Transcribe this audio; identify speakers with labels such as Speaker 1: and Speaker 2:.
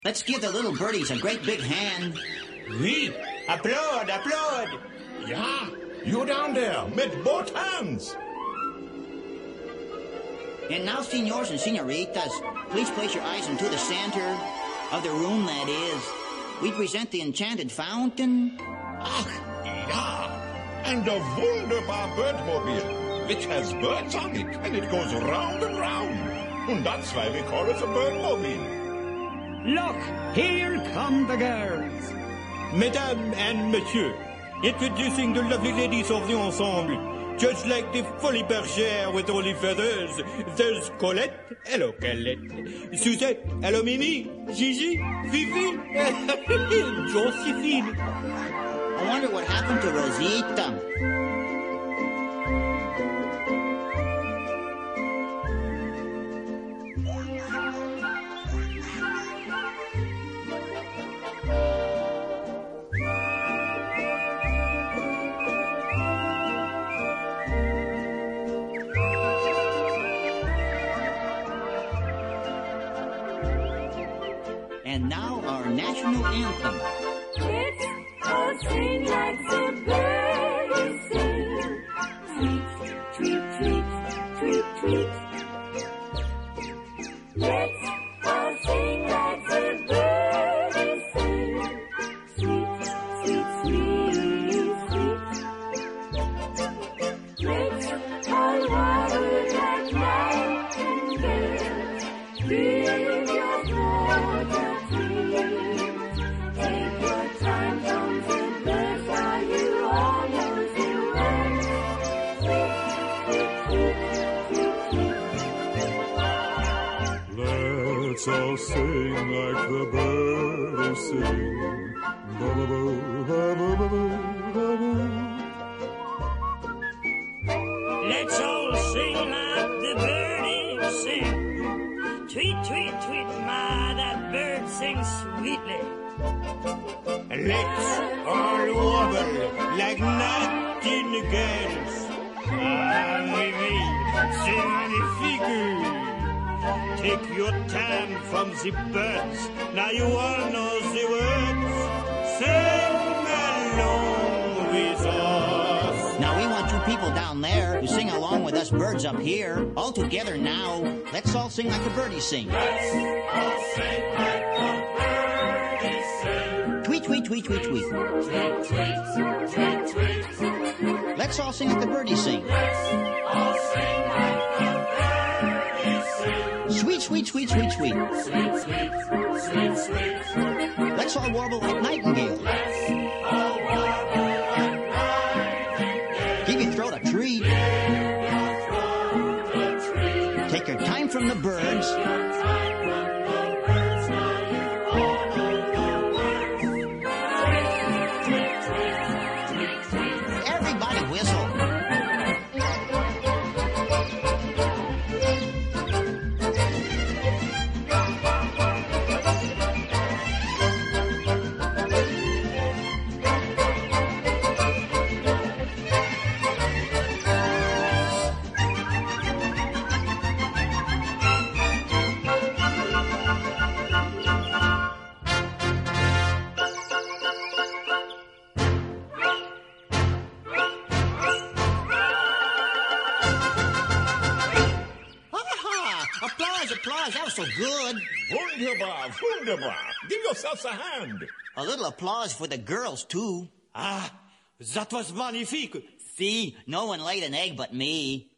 Speaker 1: Let's give the little birdies a great big hand.
Speaker 2: Oui, applaud, applaud.
Speaker 3: Yeah, you down there, with both hands.
Speaker 1: And now, senors and senoritas, please place your eyes into the center of the room, that is. We present the enchanted fountain.
Speaker 3: Ach, yeah. And a wunderbar birdmobile, which has birds on it, and it goes round and round. And that's why we call it a birdmobile.
Speaker 2: Look, here come the girls. Mesdames and messieurs, introducing the lovely ladies of the ensemble. Just like the Folies Bergère with only feathers, there's Colette, hello Colette, Suzette, hello Mimi, Gigi, Fifi, Josephine.
Speaker 1: I wonder what happened to Rosita. And now our national anthem.
Speaker 4: Let's all sing like the birds sing. Tweet, tweet, tweet, tweet, tweet. Let's all sing like the birds sing. Sweet, sweet, sweet, sweet. Let's all waddle like nightingales. Give your throat.
Speaker 5: Let's all sing like the birds sing. Ba-ba-boo, ba-ba-boo, ba-boo.
Speaker 2: Let's all sing like the birdies sing. Tweet, tweet, tweet, my, that bird sings sweetly. Let's all wobble like nightingales. Ah, Mimi, c'est magnifique. Take your time from the birds. Now you all know the words. Sing along with us.
Speaker 1: Now we want you people down there to sing along with us birds up here. All together now. Let's all sing like the birdies sing.
Speaker 5: Let's all sing like the birdies sing.
Speaker 1: Tweet, tweet, tweet, tweet, tweet.
Speaker 5: Tweet, tweet, tweet, tweet.
Speaker 1: Let's all sing like the birdies sing.
Speaker 5: Let's all sing like the birdies sing.
Speaker 1: Sweet, sweet, sweet, sweet, sweet.
Speaker 5: Sweet, sweet, sweet, sweet.
Speaker 1: Let's all warble like nightingale.
Speaker 5: Let's all warble like nightingale.
Speaker 1: Give your throat a treat.
Speaker 5: Give your throat a treat.
Speaker 1: Take your time from the birds.
Speaker 5: Take your time from the birds. Now you all know the words. Tweet, tweet, tweet, tweet, tweet.
Speaker 1: Everybody whistle. Applause, that was so good.
Speaker 3: Wunderbar, wunderbar. Give yourselves a hand.
Speaker 1: A little applause for the girls, too.
Speaker 2: Ah, that was magnifique.
Speaker 1: See, no one laid an egg but me.